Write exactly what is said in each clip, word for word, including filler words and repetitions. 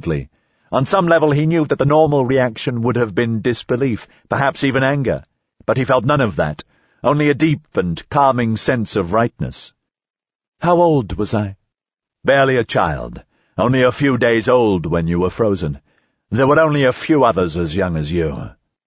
reluctantly. On some level he knew that the normal reaction would have been disbelief, perhaps even anger, but he felt none of that, only a deep and calming sense of rightness. "How old was I?" "Barely a child, only a few days old when you were frozen. There were only a few others as young as you."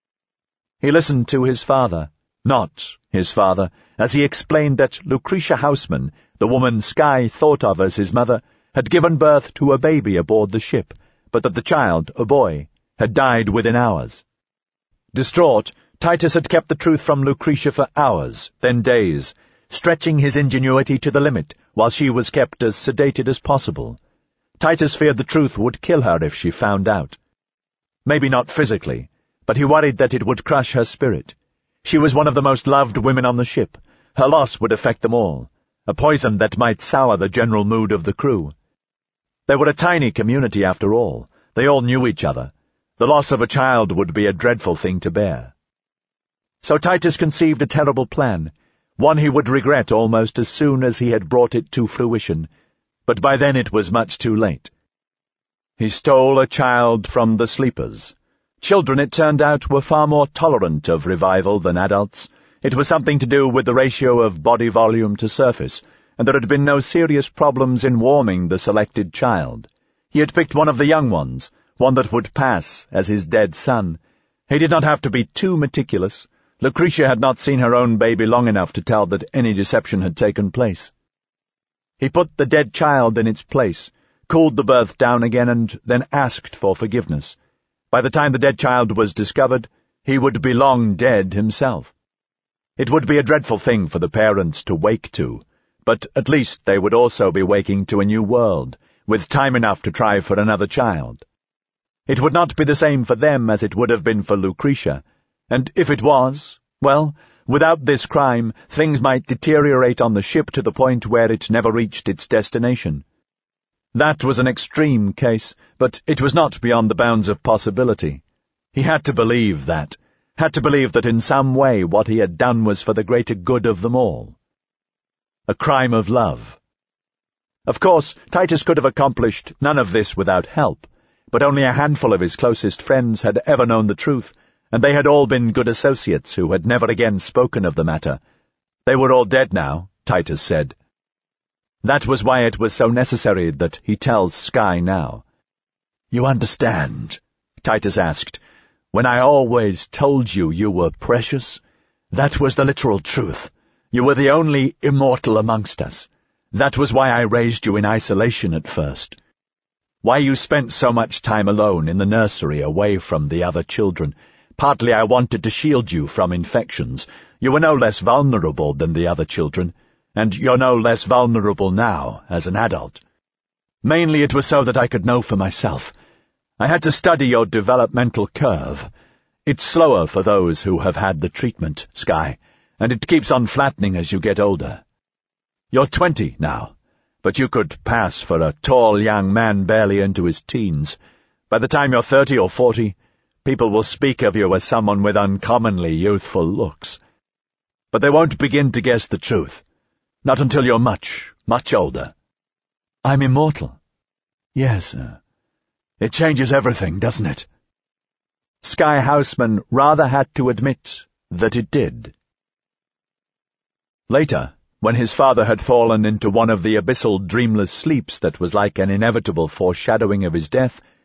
He listened to his father, not his father, as he explained that Lucretia Houseman, the woman Skye thought of as his mother, had given birth to a baby aboard the ship, but that the child, a boy, had died within hours. Distraught, Titus had kept the truth from Lucretia for hours, then days, stretching his ingenuity to the limit, while she was kept as sedated as possible. Titus feared the truth would kill her if she found out. Maybe not physically, but he worried that it would crush her spirit. She was one of the most loved women on the ship. Her loss would affect them all, a poison that might sour the general mood of the crew. They were a tiny community after all. They all knew each other. The loss of a child would be a dreadful thing to bear. So Titus conceived a terrible plan, one he would regret almost as soon as he had brought it to fruition, but by then it was much too late. He stole a child from the sleepers. Children, it turned out, were far more tolerant of revival than adults. It was something to do with the ratio of body volume to surface, and there had been no serious problems in warming the selected child. He had picked one of the young ones, one that would pass as his dead son. He did not have to be too meticulous. Lucretia had not seen her own baby long enough to tell that any deception had taken place. He put the dead child in its place, cooled the birth down again, and then asked for forgiveness. By the time the dead child was discovered, he would be long dead himself. It would be a dreadful thing for the parents to wake to, but at least they would also be waking to a new world, with time enough to try for another child. It would not be the same for them as it would have been for Lucretia, and if it was, well, without this crime, things might deteriorate on the ship to the point where it never reached its destination. That was an extreme case, but it was not beyond the bounds of possibility. He had to believe that, had to believe that in some way what he had done was for the greater good of them all. A crime of love. Of course, Titus could have accomplished none of this without help, but only a handful of his closest friends had ever known the truth, and they had all been good associates who had never again spoken of the matter. They were all dead now, Titus said. That was why it was so necessary that he tells Skye now. "You understand?" Titus asked. "When I always told you you were precious, that was the literal truth. You were the only immortal amongst us. That was why I raised you in isolation at first. Why you spent so much time alone in the nursery away from the other children. Partly I wanted to shield you from infections. You were no less vulnerable than the other children, and you're no less vulnerable now as an adult. Mainly it was so that I could know for myself. I had to study your developmental curve. It's slower for those who have had the treatment, Skye, and it keeps on flattening as you get older. You're twenty now, but you could pass for a tall young man barely into his teens. By the time you're thirty or forty, people will speak of you as someone with uncommonly youthful looks. But they won't begin to guess the truth. Not until you're much, much older." "I'm immortal." "Yes, sir. It changes everything, doesn't it?" Skye Houseman rather had to admit that it did. Later, when his father had fallen into one of the abyssal dreamless sleeps that was like an inevitable foreshadowing of his death,